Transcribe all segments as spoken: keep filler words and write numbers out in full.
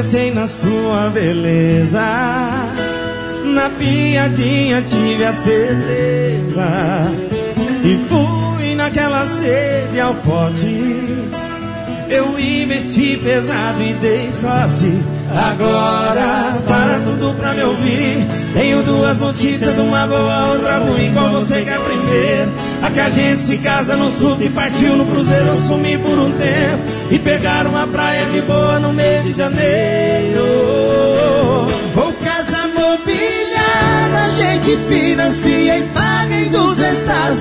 tropecei na sua beleza, na piadinha tive a certeza, e fui naquela sede ao pote. Eu investi pesado e dei sorte. Agora, para tudo pra me ouvir, tenho duas notícias, uma boa, outra ruim. Qual você quer primeiro? A que a gente se casa no susto e partiu no cruzeiro. Eu sumi por um tempo e pegar uma praia de boa no mês de janeiro. Ou casa mobiliada, a gente financia e paga em duzentas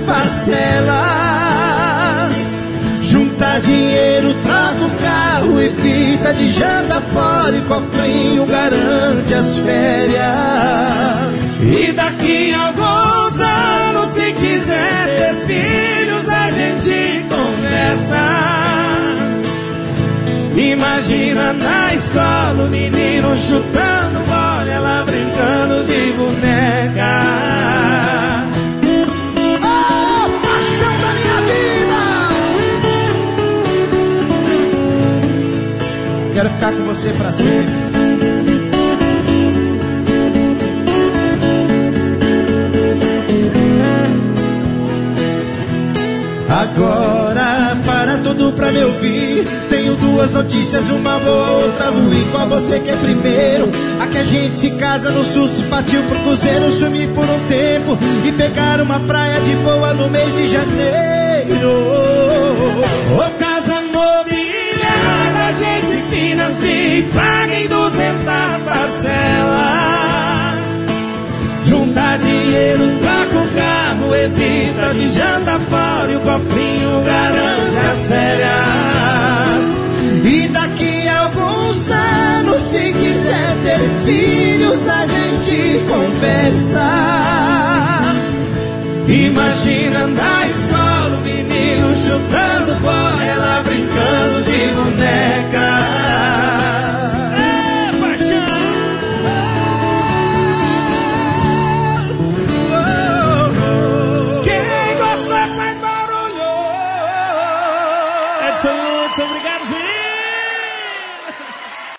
parcelas. Junta dinheiro, troca o carro e fita de janta fora, e cofrinho garante as férias. E daqui a alguns anos, se quiser ter filhos, a gente conversa. Imagina na escola o menino chutando bola, ela brincando de boneca. Oh, paixão da minha vida! Quero ficar com você pra sempre. Agora, para tudo pra me ouvir, tenho duas notícias, uma boa, outra ruim. Qual você quer primeiro? A que a gente se casa no susto, partiu pro cruzeiro, sumir por um tempo e pegar uma praia de boa no mês de janeiro. Ou casa mobiliada, a gente financia e paga em duzentas parcelas. Junta dinheiro, troca o carro, evita de janta fora, e o cofrinho garante as férias. E daqui a alguns anos, se quiser ter filhos, a gente conversa. Imagina na escola